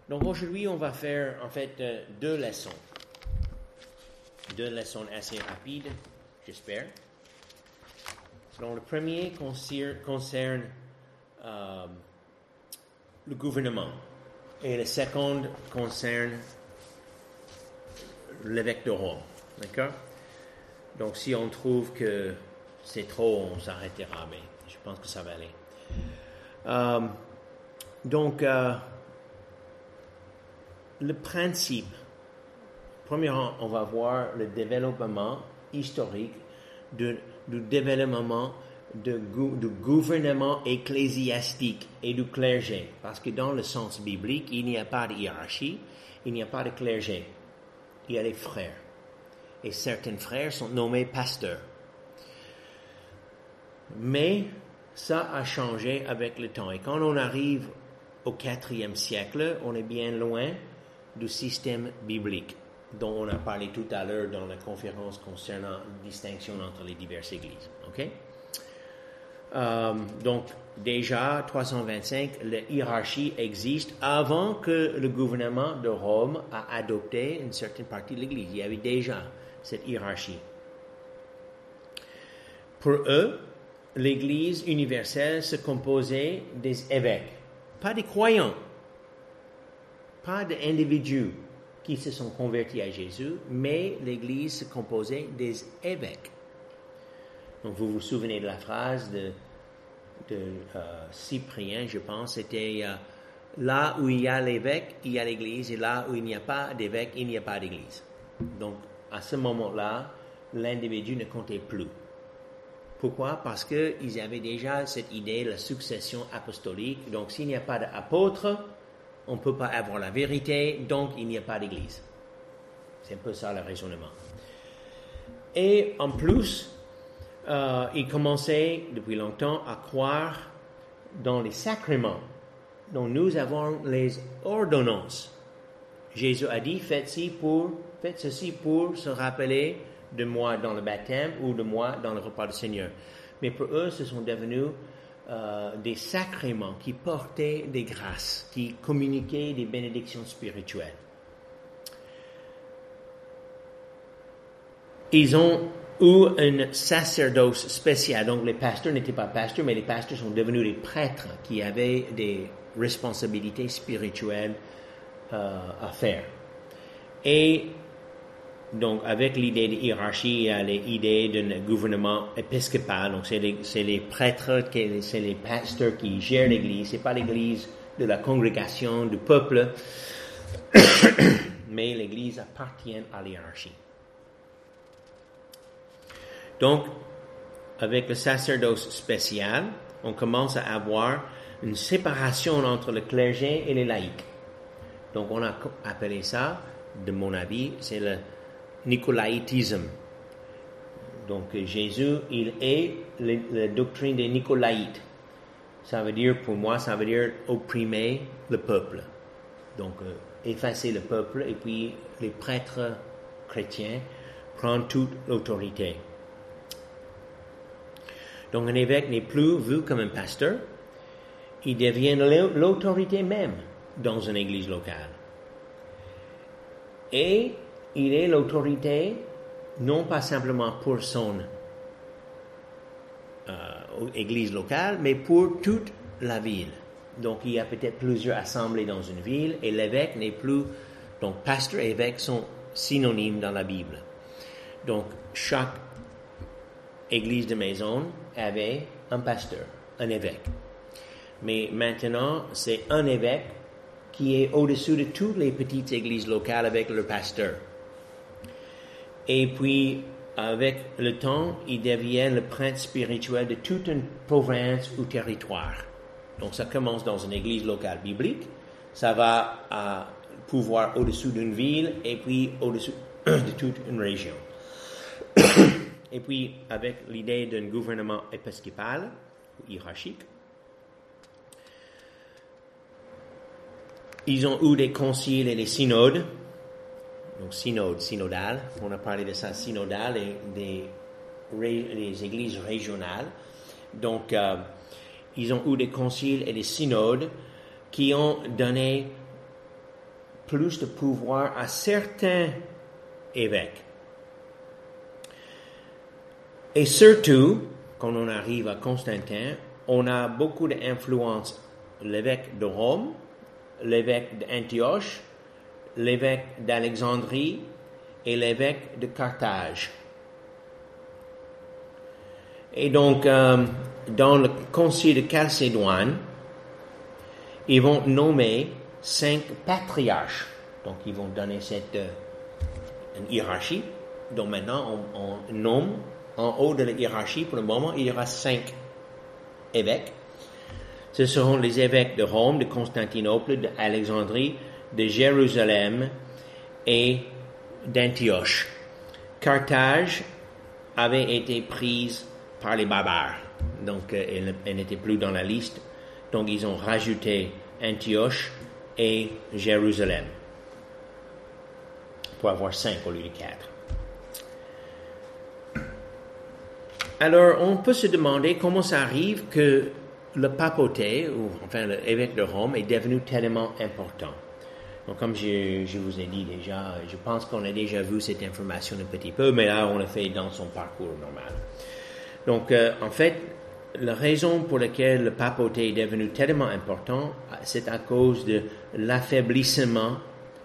Donc aujourd'hui, on va faire en fait deux leçons. Deux leçons assez rapides, j'espère. Donc le premier concerne le gouvernement et le second concerne l'évêque de Rome. D'accord? Donc si on trouve que c'est trop, on s'arrêtera, mais je pense que ça va aller. Le principe, premièrement, on va voir le développement historique du développement du gouvernement ecclésiastique et du clergé. Parce que dans le sens biblique, il n'y a pas de hiérarchie, il n'y a pas de clergé. Il y a les frères. Et certains frères sont nommés pasteurs. Mais ça a changé avec le temps. Et quand on arrive au IVe siècle, on est bien loin du système biblique dont on a parlé tout à l'heure dans la conférence concernant la distinction entre les diverses églises. Okay? Donc, déjà, 325, la hiérarchie existe avant que le gouvernement de Rome a adopté une certaine partie de l'Église. Il y avait déjà cette hiérarchie. Pour eux, l'Église universelle se composait des évêques, pas des croyants, pas d'individus qui se sont convertis à Jésus, mais l'Église se composait des évêques. Donc, vous vous souvenez de la phrase de Cyprien, je pense, c'était là où il y a l'évêque, il y a l'Église, et là où il n'y a pas d'évêque, il n'y a pas d'Église. Donc, à ce moment-là, l'individu ne comptait plus. Pourquoi? Parce qu'ils avaient déjà cette idée de la succession apostolique. Donc, s'il n'y a pas d'apôtre, on ne peut pas avoir la vérité, donc il n'y a pas d'Église. C'est un peu ça le raisonnement. Et en plus, ils commençaient depuis longtemps à croire dans les sacrements. Donc nous avons les ordonnances. Jésus a dit, faites ceci pour se rappeler de moi dans le baptême ou de moi dans le repas du Seigneur. Mais pour eux, ce sont devenus des sacrements qui portaient des grâces, qui communiquaient des bénédictions spirituelles. Ils ont eu un sacerdoce spécial. Donc les pasteurs n'étaient pas pasteurs, mais les pasteurs sont devenus des prêtres qui avaient des responsabilités spirituelles à faire. Et donc, avec l'idée de hiérarchie, il y a l'idée d'un gouvernement épiscopal. Donc, c'est les prêtres, c'est les pasteurs qui gèrent l'Église. C'est pas l'Église de la congrégation, du peuple, mais l'Église appartient à l'hiérarchie. Donc, avec le sacerdoce spécial, on commence à avoir une séparation entre le clergé et les laïcs. Donc, on a appelé ça, de mon avis, c'est le nicolaïtisme. Donc, Jésus, il est la doctrine des nicolaïtes. Ça veut dire, pour moi, opprimer le peuple. Donc, effacer le peuple, et puis les prêtres chrétiens prennent toute l'autorité. Donc, un évêque n'est plus vu comme un pasteur. Il devient l'autorité même dans une église locale. Et il est l'autorité, non pas simplement pour son église locale, mais pour toute la ville. Donc, il y a peut-être plusieurs assemblées dans une ville, et l'évêque n'est plus... Donc, pasteur et évêque sont synonymes dans la Bible. Donc, chaque église de maison avait un pasteur, un évêque. Mais maintenant, c'est un évêque qui est au-dessus de toutes les petites églises locales avec le pasteur. Et puis, avec le temps, il devient le prince spirituel de toute une province ou territoire. Donc, ça commence dans une église locale biblique, ça va à pouvoir au-dessus d'une ville, et puis au-dessus de toute une région. Et puis, avec l'idée d'un gouvernement épiscopal, ou hiérarchique, ils ont eu des conciles et des synodes. Donc, synodal, on a parlé de ça, synodal, et des églises régionales. Donc, ils ont eu des conciles et des synodes qui ont donné plus de pouvoir à certains évêques. Et surtout, quand on arrive à Constantin, on a beaucoup d'influence. L'évêque de Rome, l'évêque d'Antioche, l'évêque d'Alexandrie et l'évêque de Carthage. Et donc, dans le concile de Chalcédoine, ils vont nommer 5 patriarches. Donc, ils vont donner une hiérarchie. Donc, maintenant, on nomme en haut de la hiérarchie, pour le moment, il y aura 5 évêques. Ce seront les évêques de Rome, de Constantinople, d'Alexandrie, de Jérusalem et d'Antioche. Carthage avait été prise par les barbares, donc elle n'était plus dans la liste. Donc ils ont rajouté Antioche et Jérusalem pour avoir 5 au lieu de 4. Alors, on peut se demander comment ça arrive que le papauté, ou enfin l'évêque de Rome, est devenu tellement important. Donc, comme je vous ai dit déjà, je pense qu'on a déjà vu cette information un petit peu, mais là, on l'a fait dans son parcours normal. Donc, en fait, la raison pour laquelle le papauté est devenu tellement important, c'est à cause de l'affaiblissement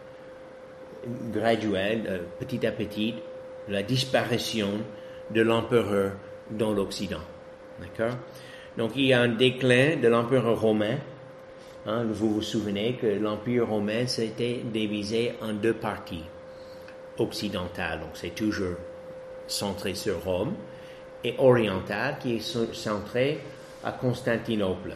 graduel, petit à petit, la disparition de l'empereur dans l'Occident. D'accord? Donc, il y a un déclin de l'empereur romain. Vous vous souvenez que l'empire romain s'était divisé en 2 parties occidentales. Donc, c'est toujours centré sur Rome, et orientale, qui est centré à Constantinople.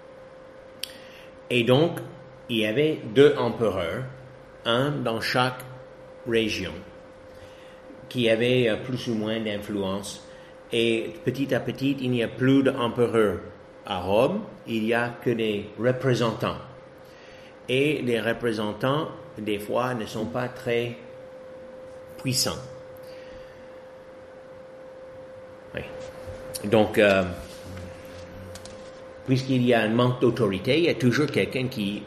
Et donc, il y avait 2 empereurs, un dans chaque région, qui avait plus ou moins d'influence. Et petit à petit, il n'y a plus d'empereurs à Rome, il n'y a que des représentants. Et les représentants, des fois, ne sont pas très puissants. Oui. Donc, puisqu'il y a un manque d'autorité, il y a toujours quelqu'un qui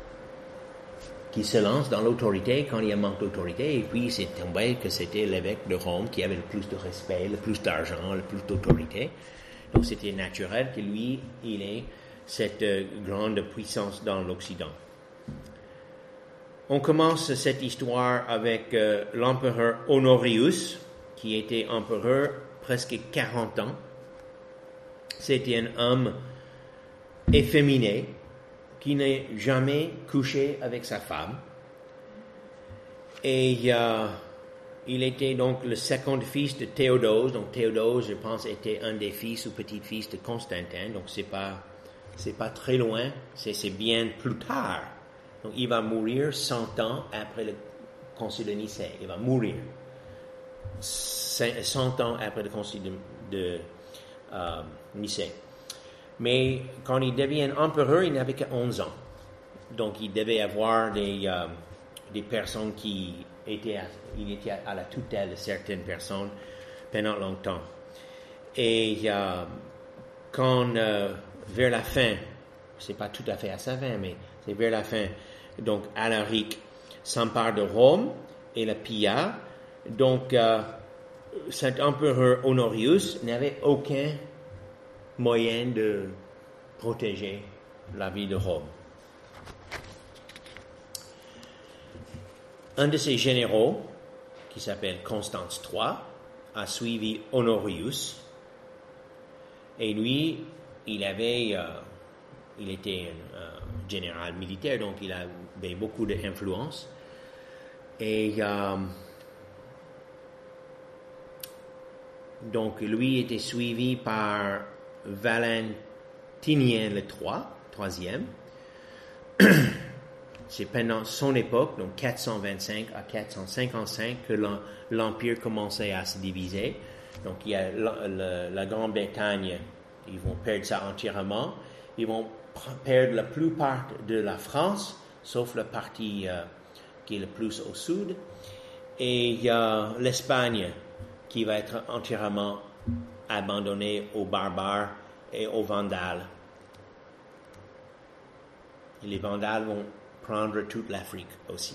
se lance dans l'autorité quand il y a un manque d'autorité, et puis c'est tombé que c'était l'évêque de Rome qui avait le plus de respect, le plus d'argent, le plus d'autorité. Donc c'était naturel que lui, il ait cette grande puissance dans l'Occident. On commence cette histoire avec l'empereur Honorius, qui était empereur presque 40 ans. C'était un homme efféminé, qui n'a jamais couché avec sa femme. Et il était donc le second fils de Théodose. Donc Théodose, je pense, était un des fils ou petits-fils de Constantin. Donc c'est pas très loin, c'est bien plus tard. Donc il va mourir 100 ans après le concile de Nicée. Il va mourir 100 ans après le concile de Nicée. Mais quand il devient empereur, il n'avait que 11 ans. Donc, il devait avoir des personnes il était à la tutelle de certaines personnes pendant longtemps. Et quand, vers la fin, c'est pas tout à fait à sa fin, mais c'est vers la fin, donc Alaric s'empare de Rome et la pilla. Donc, cet empereur Honorius n'avait aucun moyen de protéger la vie de Rome. Un de ses généraux, qui s'appelle Constance III, a suivi Honorius. Et lui, il était un général militaire, donc il avait beaucoup d'influence. Et donc lui était suivi par Valentinien le troisième. C'est pendant son époque, donc 425 à 455, que l'Empire commençait à se diviser. Donc il y a la Grande-Bretagne, ils vont perdre ça entièrement. Ils vont perdre la plupart de la France, sauf la partie qui est le plus au sud. Et il y a l'Espagne qui va être entièrement abandonnée aux barbares et aux Vandales. Et les Vandales vont prendre toute l'Afrique aussi.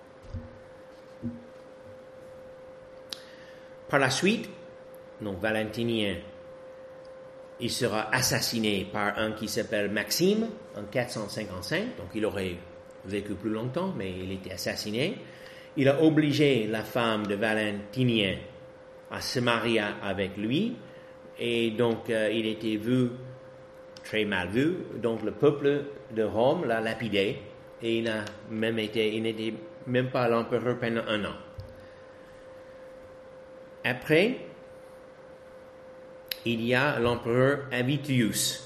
Par la suite, donc Valentinien, il sera assassiné par un qui s'appelle Maxime en 455, donc il aurait vécu plus longtemps, mais il était assassiné. Il a obligé la femme de Valentinien à se marier avec lui, et donc il était vu, très mal vu, donc le peuple de Rome l'a lapidé, et il n'était même pas l'empereur pendant 1 an. Après, il y a l'empereur Avitus,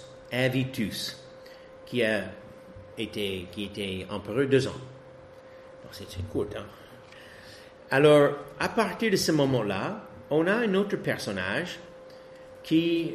qui était empereur 2 ans. Donc c'est court, hein? Alors, à partir de ce moment-là, on a un autre personnage qui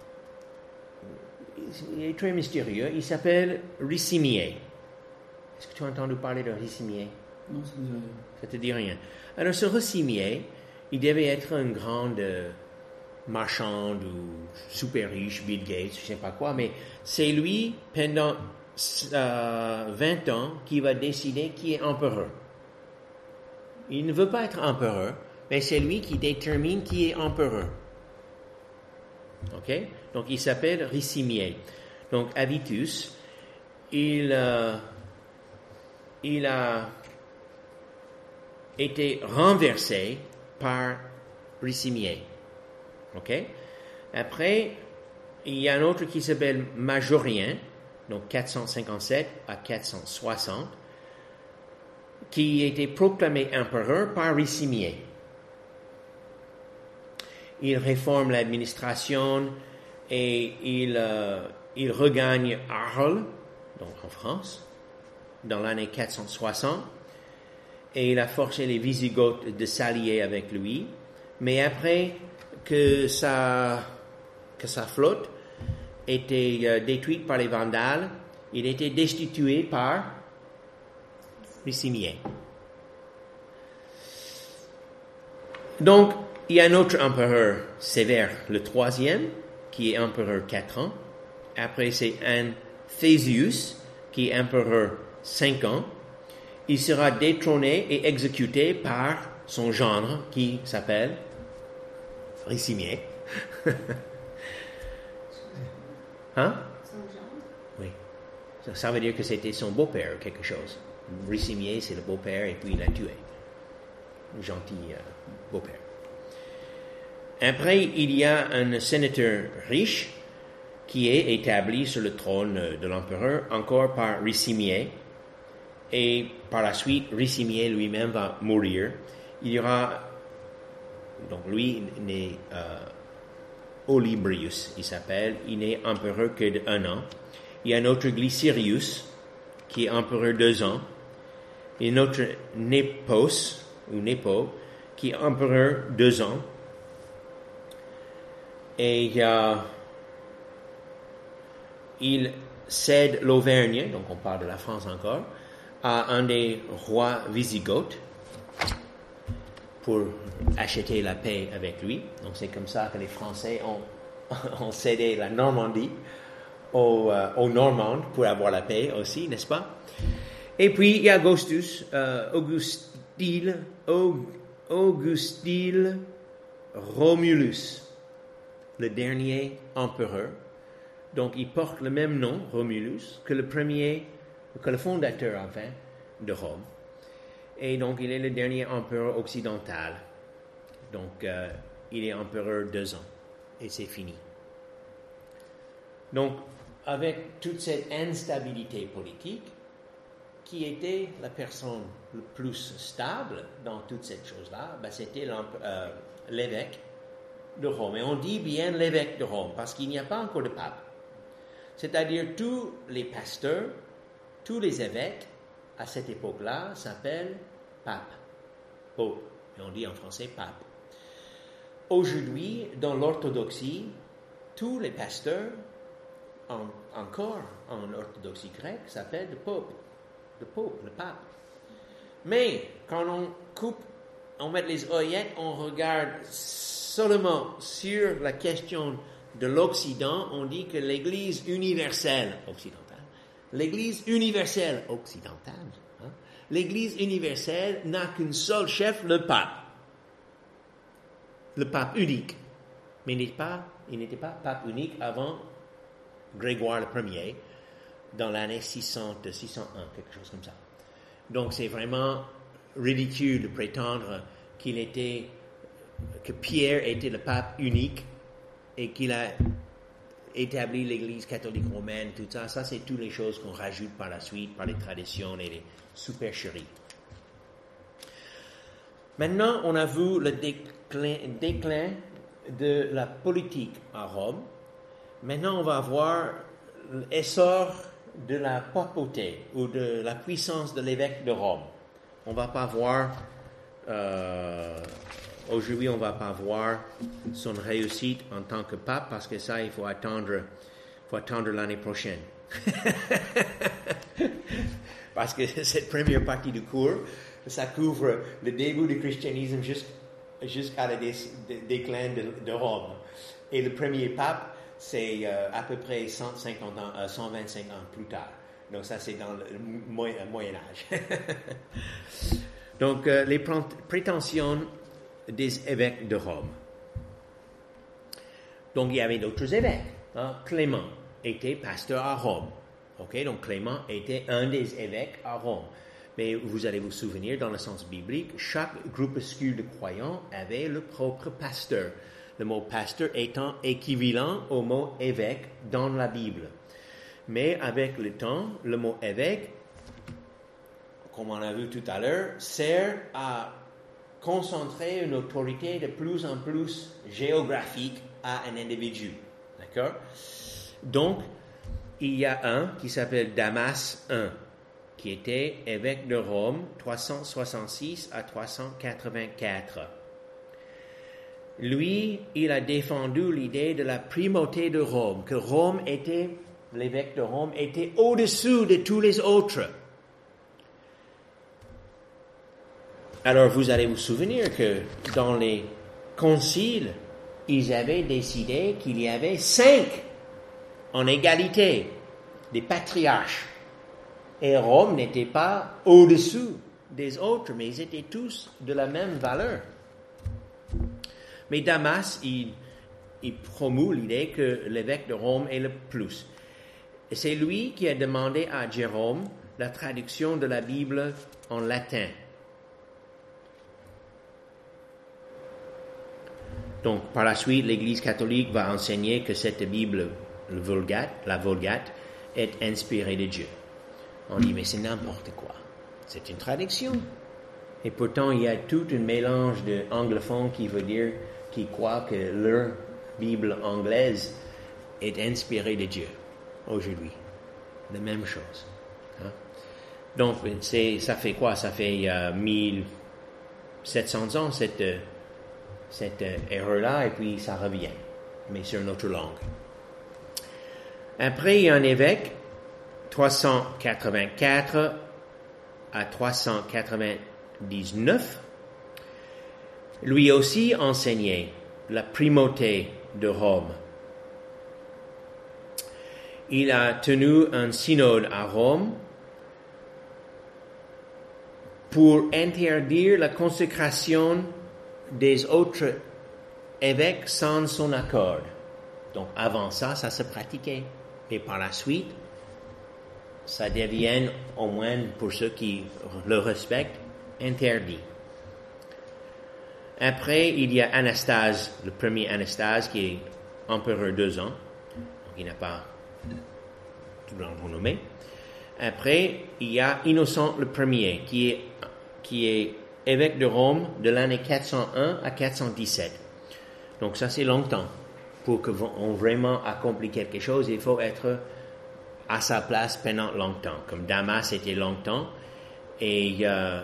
est très mystérieux. Il s'appelle Ricimier. Est-ce que tu as entendu parler de Ricimier? Non, ça ne dit rien. Ça te dit rien. Alors, ce Ricimier, il devait être un grand marchand ou super riche, Bill Gates, je ne sais pas quoi, mais c'est lui, pendant 20 ans, qui va décider qui est empereur. Il ne veut pas être empereur, mais c'est lui qui détermine qui est empereur. OK? Donc, il s'appelle Ricimier. Donc, Avitus, il a été renversé par Ricimier. OK? Après, il y a un autre qui s'appelle Majorien, donc 457 à 460, qui a été proclamé empereur par Ricimier. Il réforme l'administration et il regagne Arles, donc en France, dans l'année 460, et il a forcé les Wisigoths de s'allier avec lui. Mais après que sa flotte était détruite par les Vandales, il était destitué par Ricimier. Donc, il y a un autre empereur, Sévère, le 3e, qui est empereur 4 ans. Après, c'est Anthesius, qui est empereur 5 ans. Il sera détrôné et exécuté par son gendre, qui s'appelle Ricimier. Hein? Son gendre? Oui. Ça veut dire que c'était son beau-père ou quelque chose. Ricimier, c'est le beau-père, et puis il l'a tué. Gentil beau-père. Après, il y a un sénateur riche qui est établi sur le trône de l'empereur, encore par Ricimier. Et par la suite, Ricimier lui-même va mourir. Il y aura, donc lui, né Olybrius, il s'appelle. Il n'est empereur que de 1 an. Il y a un autre Glycerius, qui est empereur 2 ans. Il y a un autre Nepo, qui est empereur 2 ans. Et il cède l'Auvergne, donc on parle de la France encore, à un des rois wisigoths pour acheter la paix avec lui. Donc c'est comme ça que les Français ont cédé la Normandie aux Normands pour avoir la paix aussi, n'est-ce pas? Et puis il y a Augustile Romulus, le dernier empereur. Donc il porte le même nom, Romulus, que le fondateur enfin de Rome. Et donc il est le dernier empereur occidental. Donc il est empereur 2 ans. Et c'est fini. Donc avec toute cette instabilité politique, qui était la personne le plus stable dans toute cette chose-là? C'était l'évêque de Rome. Et on dit bien l'évêque de Rome, parce qu'il n'y a pas encore de pape. C'est-à-dire tous les pasteurs, tous les évêques, à cette époque-là, s'appellent pape. Pope. Et on dit en français pape. Aujourd'hui, dans l'orthodoxie, tous les pasteurs, encore en orthodoxie grecque, s'appellent le pope. Le pape. Mais quand on met les oeillettes, on regarde seulement sur la question de l'Occident, on dit que l'Église universelle occidentale, l'Église universelle n'a qu'un seul chef, le pape. Le pape unique. Mais il n'était pas pape unique avant Grégoire Ier, dans l'année 601, quelque chose comme ça. Donc c'est vraiment ridicule de prétendre que Pierre était le pape unique et qu'il a établi l'Église catholique romaine, tout ça. Ça, c'est toutes les choses qu'on rajoute par la suite, par les traditions et les supercheries. Maintenant, on a vu le déclin de la politique à Rome. Maintenant, on va voir l'essor de la papauté ou de la puissance de l'évêque de Rome. On va pas voir, aujourd'hui, on va pas voir son réussite en tant que pape parce que ça, il faut attendre l'année prochaine. Parce que cette première partie du cours, ça couvre le début du christianisme jusqu'à le déclin de Rome. Et le premier pape, c'est à peu près 125 ans plus tard. Donc ça, c'est dans le Moyen Âge. Donc, les prétentions des évêques de Rome. Donc, il y avait d'autres évêques. Clément était pasteur à Rome. Donc, Clément était un des évêques à Rome. Mais vous allez vous souvenir, dans le sens biblique, chaque groupuscule de croyants avait le propre pasteur. Le mot pasteur étant équivalent au mot évêque dans la Bible. Mais avec le temps, le mot évêque, comme on a vu tout à l'heure, sert à concentrer une autorité de plus en plus géographique à un individu. D'accord? Donc, il y a un qui s'appelle Damas I, qui était évêque de Rome, 366 à 384. Lui, il a défendu l'idée de la primauté de Rome, que l'évêque de Rome était au-dessus de tous les autres. Alors, vous allez vous souvenir que dans les conciles, ils avaient décidé qu'il y avait 5 en égalité des patriarches. Et Rome n'était pas au-dessous des autres, mais ils étaient tous de la même valeur. Mais Damas, il promeut l'idée que l'évêque de Rome est le plus. Et c'est lui qui a demandé à Jérôme la traduction de la Bible en latin. Donc, par la suite, l'Église catholique va enseigner que cette Bible, la Vulgate, est inspirée de Dieu. On dit, mais c'est n'importe quoi. C'est une traduction. Et pourtant, il y a tout un mélange d'anglophones qui croient que leur Bible anglaise est inspirée de Dieu aujourd'hui. La même chose. Donc, ça fait quoi? Ça fait 1700 ans, cette erreur-là, et puis ça revient, mais sur notre langue. Après, il y a un évêque, 384 à 399. Lui aussi enseignait la primauté de Rome. Il a tenu un synode à Rome pour interdire la consécration des autres évêques sans son accord. Donc avant ça se pratiquait. Et par la suite, ça devient, au moins pour ceux qui le respectent, interdit. Après, il y a Anastase, le premier Anastase, qui est empereur 2 ans. Donc, il n'a pas tout le renommé. Après, il y a Innocent le premier, qui est évêque de Rome de l'année 401 à 417. Donc ça, c'est longtemps. Pour qu'on vraiment accomplit quelque chose, il faut être à sa place pendant longtemps. Comme Damas était longtemps, et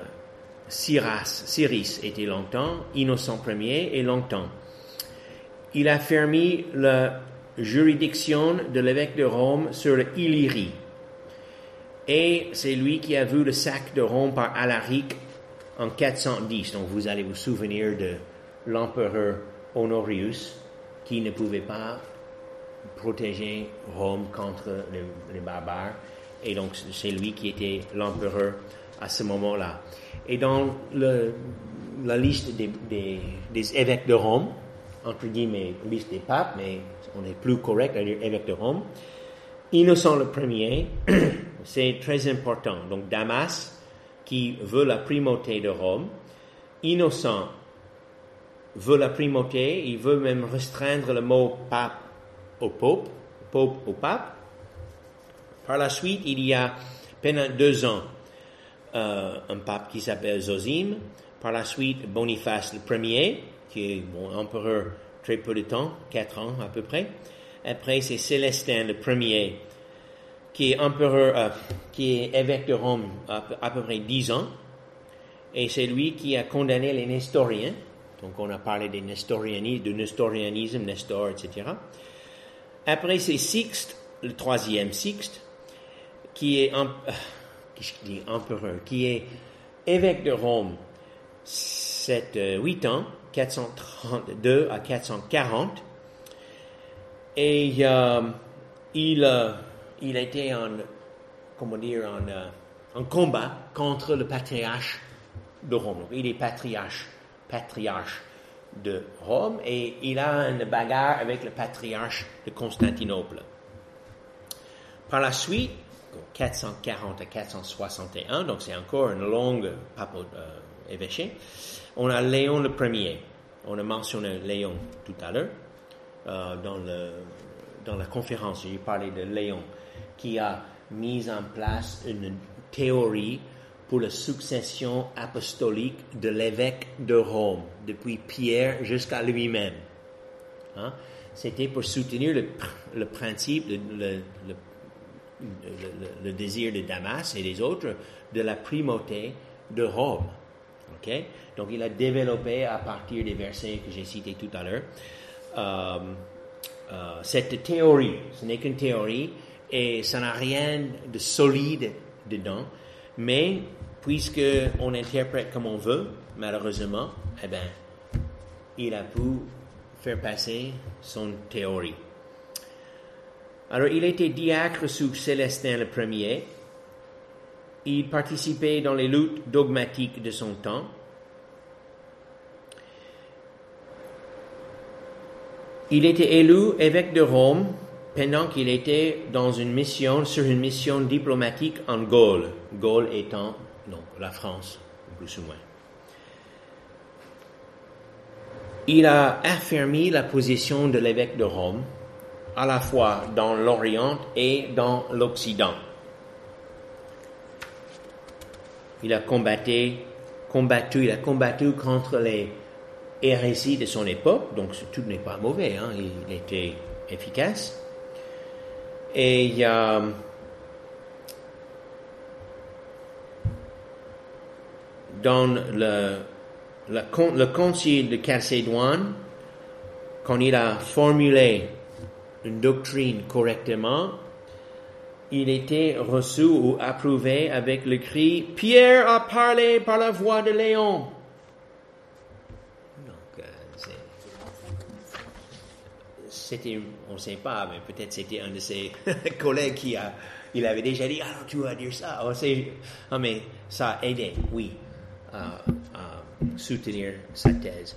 Cyrus était longtemps, Innocent Ier est longtemps. Il a fermé la juridiction de l'évêque de Rome sur l'Illyrie. Et c'est lui qui a vu le sac de Rome par Alaric en 410. Donc vous allez vous souvenir de l'empereur Honorius qui ne pouvait pas protéger Rome contre les barbares. Et donc, c'est lui qui était l'empereur à ce moment-là. Et dans la liste des évêques de Rome, entre guillemets, liste des papes, mais on est plus correct à dire évêque de Rome, Innocent le premier, c'est très important. Donc, Damas, qui veut la primauté de Rome, Innocent veut la primauté, il veut même restreindre le mot pape au pope au pape. Par la suite, il y a pendant 2 ans un pape qui s'appelle Zosime. Par la suite, Boniface le Ier, qui est empereur très peu de temps, 4 ans à peu près. Après, c'est Célestin le Ier, qui est empereur, qui est évêque de Rome à peu près 10 ans. Et c'est lui qui a condamné les Nestoriens. Donc, on a parlé du nestorianisme, Nestor, etc. Après, c'est Sixte, le 3e Sixte, qui est empereur, qui est évêque de Rome 8 ans, 432 à 440. Et il a été en combat contre le patriarche de Rome. Donc, il est patriarche de Rome et il a une bagarre avec le patriarche de Constantinople. Par la suite, 440 à 461, donc c'est encore une longue évêché, on a Léon le Ier. On a mentionné Léon tout à l'heure dans la conférence. J'ai parlé de Léon qui a mis en place une théorie pour la succession apostolique de l'évêque de Rome, depuis Pierre jusqu'à lui-même. Hein? C'était pour soutenir le principe, le désir de Damas et des autres de la primauté de Rome. Okay? Donc, il a développé à partir des versets que j'ai cités tout à l'heure cette théorie. Ce n'est qu'une théorie et ça n'a rien de solide dedans, mais puisque on interprète comme on veut, malheureusement, il a pu faire passer son théorie. Alors, il était diacre sous Célestin le Ier. Il participait dans les luttes dogmatiques de son temps. Il était élu évêque de Rome pendant qu'il était sur une mission diplomatique en Gaule. Gaule étant, la France, plus ou moins. Il a affirmé la position de l'évêque de Rome, à la fois dans l'Orient et dans l'Occident. Il a combattu contre les hérésies de son époque, donc tout n'est pas mauvais, il était efficace. Et dans le concile de Chalcédoine, quand il a formulé une doctrine correctement, il était reçu ou approuvé avec le cri « Pierre a parlé par la voix de Léon ». Donc, c'était, on ne sait pas, mais peut-être c'était un de ses collègues il avait déjà dit « Ah, tu vas dire ça ». Mais ça a aidé, oui, à soutenir sa thèse.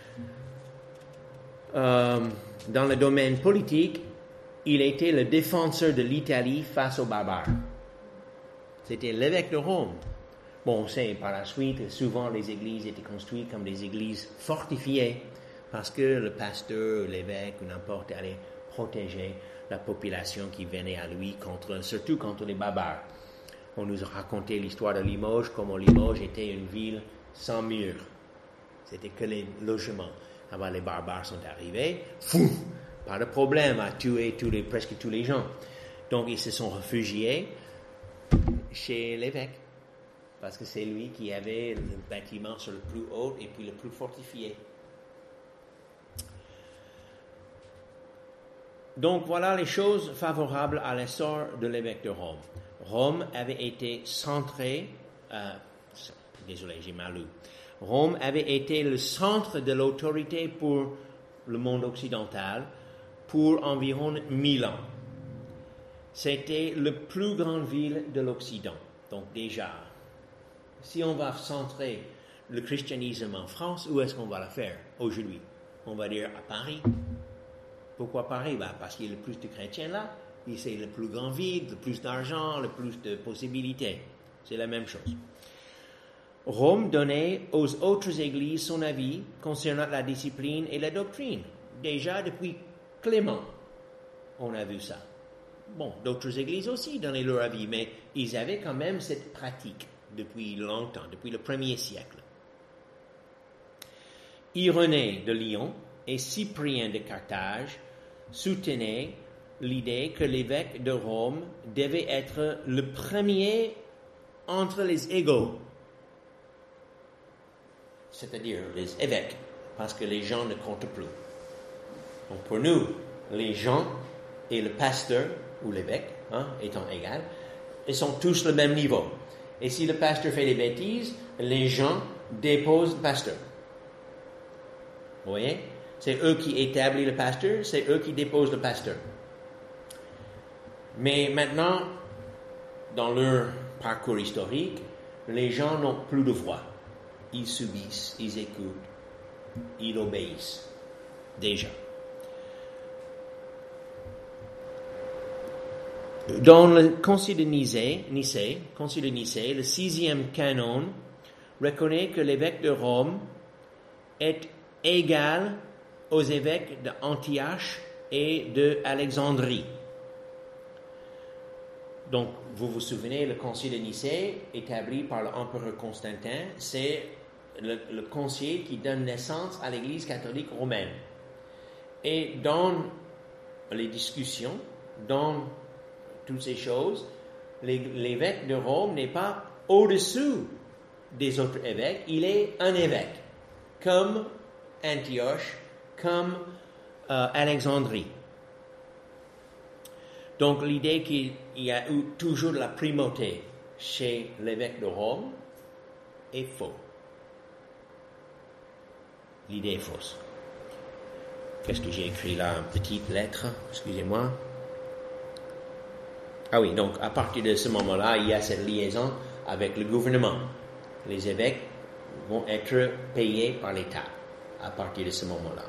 Dans le domaine politique, il était le défenseur de l'Italie face aux barbares. C'était l'évêque de Rome. Bon, on sait, par la suite, souvent les églises étaient construites comme des églises fortifiées parce que le pasteur, l'évêque ou n'importe allait protéger la population qui venait à lui surtout contre les barbares. On nous a raconté l'histoire de Limoges, comment Limoges était une ville sans murs. C'était que les logements. Avant les barbares sont arrivés, pas de problème à tuer presque tous les gens. Donc ils se sont réfugiés chez l'évêque, parce que c'est lui qui avait le bâtiment sur le plus haut et puis le plus fortifié. Donc voilà les choses favorables à l'essor de l'évêque de Rome. Rome avait été centrée, désolé, j'ai mal lu. Rome avait été le centre de l'autorité pour le monde occidental pour environ 1000 ans. c'était la plus grande ville de l'Occident. Donc déjà, si on va centrer le christianisme en France, où est-ce qu'on va le faire aujourd'hui? On va dire à Paris. Pourquoi Paris? Parce qu'il y a le plus de chrétiens là, et c'est la plus grande ville, le plus d'argent, le plus de possibilités. C'est la même chose. Rome donnait aux autres églises son avis concernant la discipline et la doctrine. Déjà depuis Clément, on a vu ça. Bon, d'autres églises aussi donnaient leur avis, mais ils avaient quand même cette pratique depuis longtemps, depuis le 1er siècle. Irénée de Lyon et Cyprien de Carthage soutenaient l'idée que l'évêque de Rome devait être le premier entre les égaux, c'est-à-dire les évêques, parce que les gens ne comptent plus. Donc pour nous, les gens et le pasteur ou l'évêque, étant égaux, ils sont tous le même niveau. Et si le pasteur fait des bêtises, les gens déposent le pasteur. Vous voyez? C'est eux qui établissent le pasteur, c'est eux qui déposent le pasteur. Mais maintenant, dans leur parcours historique, les gens n'ont plus de voix. Ils subissent, ils écoutent, ils obéissent. Déjà. Dans le Concile de Nicée, le 6e canon reconnaît que l'évêque de Rome est égal aux évêques d'Antioche et d'Alexandrie. Donc, vous vous souvenez, le Concile de Nicée, établi par l'empereur Constantin, c'est le concile qui donne naissance à l'Église catholique romaine. Et dans les discussions, dans toutes ces choses, l'évêque de Rome n'est pas au-dessous des autres évêques, il est un évêque, comme Antioche, comme Alexandrie. Donc l'idée qu'il y a eu toujours de la primauté chez l'évêque de Rome est faux. L'idée est fausse. Qu'est-ce que j'ai écrit là? Une petite lettre, excusez-moi. Ah oui, donc à partir de ce moment-là, il y a cette liaison avec le gouvernement. Les évêques vont être payés par l'État à partir de ce moment-là.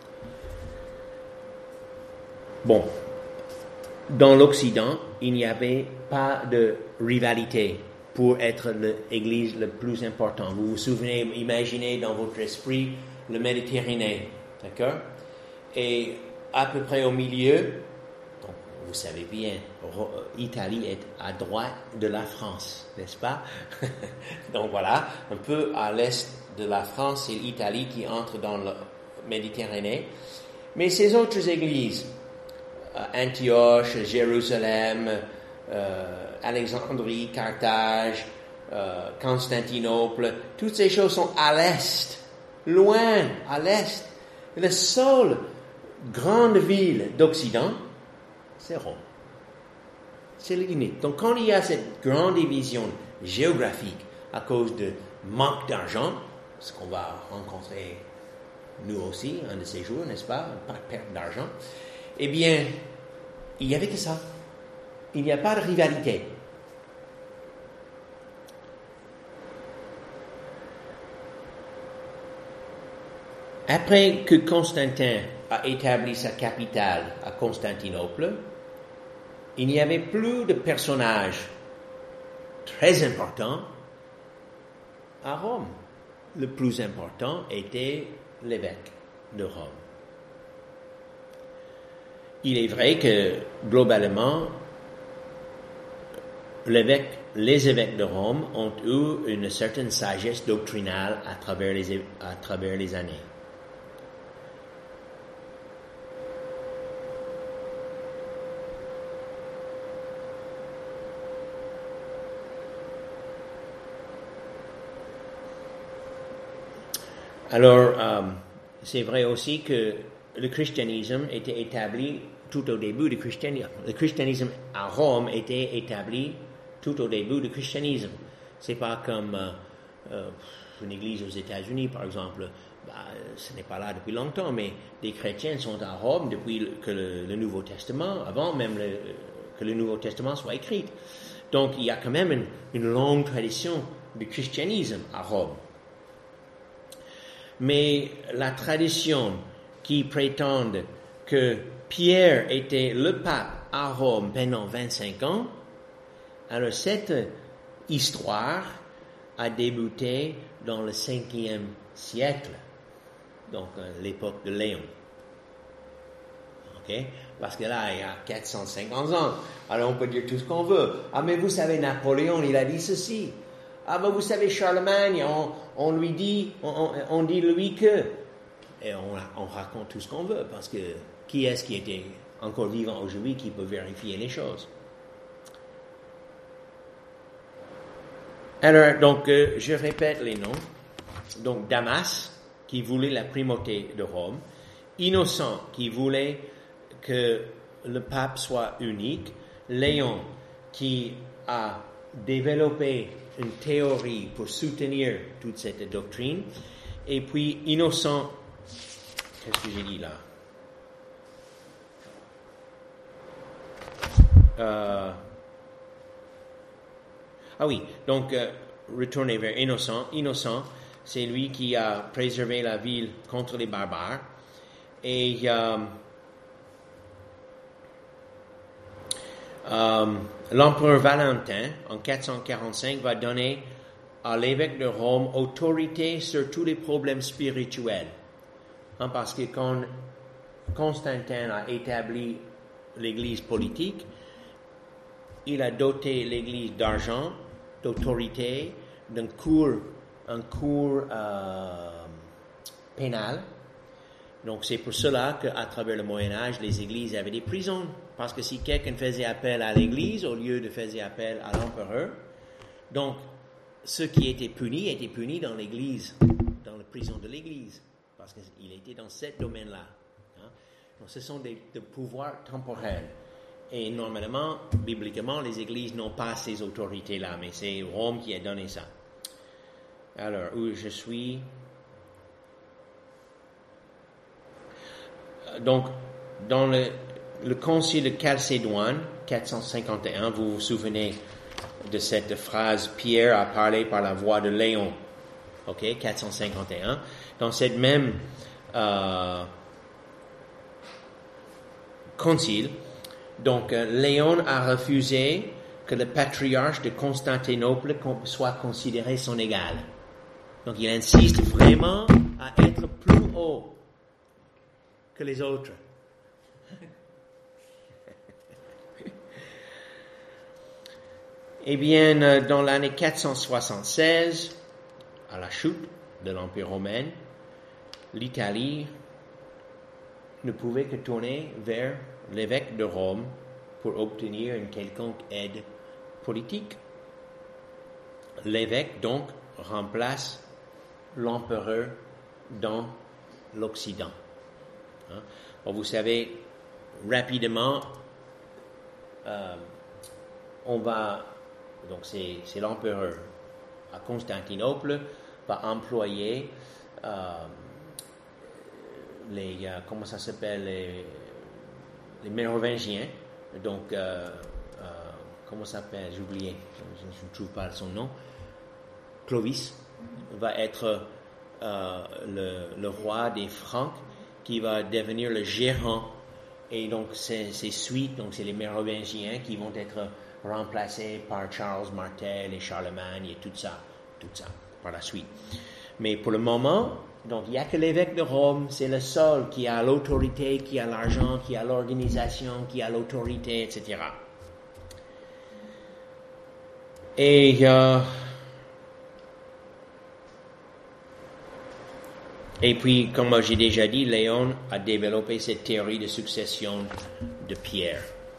Bon, dans l'Occident, il n'y avait pas de rivalité pour être l'église le plus importante. Vous vous souvenez, imaginez dans votre esprit le Méditerranée, d'accord? Et à peu près au milieu, donc vous savez bien, l'Italie est à droite de la France, n'est-ce pas? Donc voilà, un peu à l'est de la France, c'est l'Italie qui entre dans la Méditerranée. Mais ces autres églises, Antioche, Jérusalem, Alexandrie, Carthage, Constantinople, toutes ces choses sont à l'est, loin, à l'est. La seule grande ville d'Occident, c'est Rome. C'est l'unique. Donc quand il y a cette grande division géographique à cause de manque d'argent, ce qu'on va rencontrer nous aussi un de ces jours, n'est-ce pas, pas de perte d'argent, eh bien, il n'y avait que ça. Il n'y a pas de rivalité. Après que Constantin a établi sa capitale à Constantinople, il n'y avait plus de personnages très importants à Rome. Le plus important était l'évêque de Rome. Il est vrai que, globalement, les évêques de Rome ont eu une certaine sagesse doctrinale à travers les années. Alors, c'est vrai aussi que le christianisme était établi tout au début du christianisme. Le christianisme à Rome était établi tout au début du christianisme. C'est pas comme une église aux États-Unis, par exemple. Ce n'est pas là depuis longtemps, mais des chrétiens sont à Rome depuis que le Nouveau Testament, avant même que le Nouveau Testament soit écrit. Donc, il y a quand même une longue tradition du christianisme à Rome. Mais la tradition qui prétend que Pierre était le pape à Rome pendant 25 ans, alors cette histoire a débuté dans le 5e siècle, donc l'époque de Léon. Okay? Parce que là, il y a 450 ans. Alors on peut dire tout ce qu'on veut. Ah, mais vous savez, Napoléon, il a dit ceci. Ah, mais vous savez, Charlemagne, on lui dit, on dit lui que. Et on raconte tout ce qu'on veut, parce que qui est-ce qui était encore vivant aujourd'hui qui peut vérifier les choses? Alors, donc, je répète les noms. Donc, Damas, qui voulait la primauté de Rome. Innocent, qui voulait que le pape soit unique. Léon, qui a développé une théorie pour soutenir toute cette doctrine. Et puis, Innocent, qu'est-ce que j'ai dit là? Ah oui, donc retourner vers Innocent. Innocent, c'est lui qui a préservé la ville contre les barbares. Et l'empereur Valentin, en 445, va donner à l'évêque de Rome autorité sur tous les problèmes spirituels. Parce que quand Constantin a établi l'Église politique, il a doté l'Église d'argent, d'autorité, un cours pénal. Donc c'est pour cela qu'à travers le Moyen-Âge, les églises avaient des prisons. Parce que si quelqu'un faisait appel à l'Église au lieu de faire appel à l'empereur, donc ceux qui étaient punis dans l'Église, dans la prison de l'Église. Parce qu'il était dans ce domaine-là. Donc ce sont des pouvoirs temporels. Et normalement, bibliquement, les églises n'ont pas ces autorités-là, mais c'est Rome qui a donné ça. Alors, où je suis? Donc, dans le concile de Chalcédoine, 451, vous vous souvenez de cette phrase, Pierre a parlé par la voix de Léon. OK, 451. Dans cette même concile, donc Léon a refusé que le patriarche de Constantinople soit considéré son égal. Donc il insiste vraiment à être plus haut que les autres. Eh bien, dans l'année 476, à la chute de l'Empire romain, l'Italie ne pouvait que tourner vers l'évêque de Rome pour obtenir une quelconque aide politique. L'évêque, donc, remplace l'empereur dans l'Occident. Bon, vous savez, rapidement, donc c'est l'empereur à Constantinople va employer comment ça s'appelle, les Mérovingiens. Donc, comment ça s'appelle, j'ai oublié, je ne trouve pas son nom. Clovis va être le roi des Francs qui va devenir le gérant. Et donc, ses suites, donc c'est les Mérovingiens qui vont être remplacés par Charles Martel et Charlemagne et tout ça, par la suite. Mais pour le moment, donc il n'y a que l'évêque de Rome, c'est le seul qui a l'autorité, qui a l'argent, qui a l'organisation, qui a l'autorité, etc. Et puis, comme j'ai déjà dit, Léon a développé cette théorie de succession de Pierre.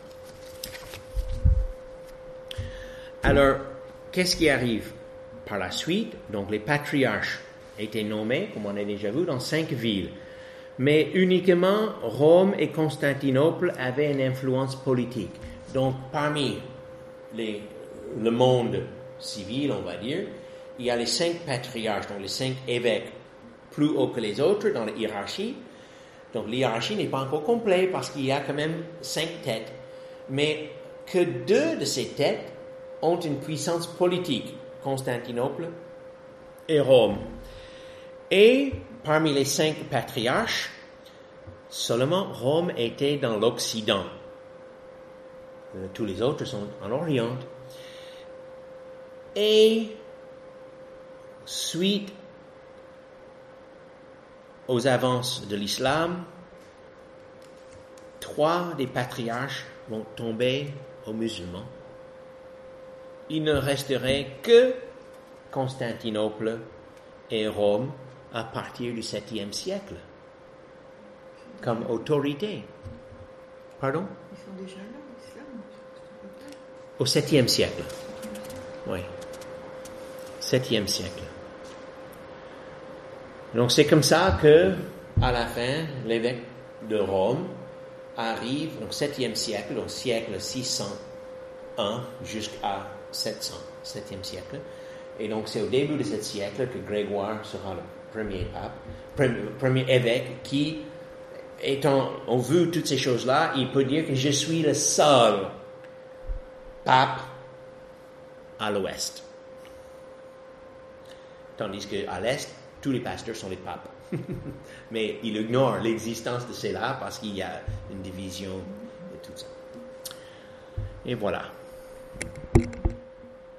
Alors, qu'est-ce qui arrive par la suite? Donc, les patriarches étaient nommés, comme on a déjà vu, dans 5 villes. Mais uniquement Rome et Constantinople avaient une influence politique. Donc, parmi le monde civil, on va dire, il y a les 5 patriarches, donc les 5 évêques, plus hauts que les autres dans la hiérarchie. Donc, l'hiérarchie n'est pas encore complète parce qu'il y a quand même 5 têtes. Mais que 2 de ces têtes ont une puissance politique, Constantinople et Rome. Et parmi les 5 patriarches, seulement Rome était dans l'Occident. Tous les autres sont en Orient. Et suite aux avances de l'islam, 3 des patriarches vont tomber aux musulmans. Il ne resterait que Constantinople et Rome à partir du 7e siècle comme autorité. Pardon? Ils sont déjà là, l'islam. Au 7e siècle. Oui. 7e siècle. Donc c'est comme ça que, à la fin, l'évêque de Rome arrive au 7e siècle, au siècle 601 jusqu'à 700, 7e siècle. Et donc c'est au début de ce siècle que Grégoire sera le premier pape, premier évêque qui, étant en vue toutes ces choses-là, il peut dire que je suis le seul pape à l'ouest. Tandis qu'à l'est, tous les pasteurs sont les papes. Mais il ignore l'existence de cela parce qu'il y a une division et tout ça. Et voilà.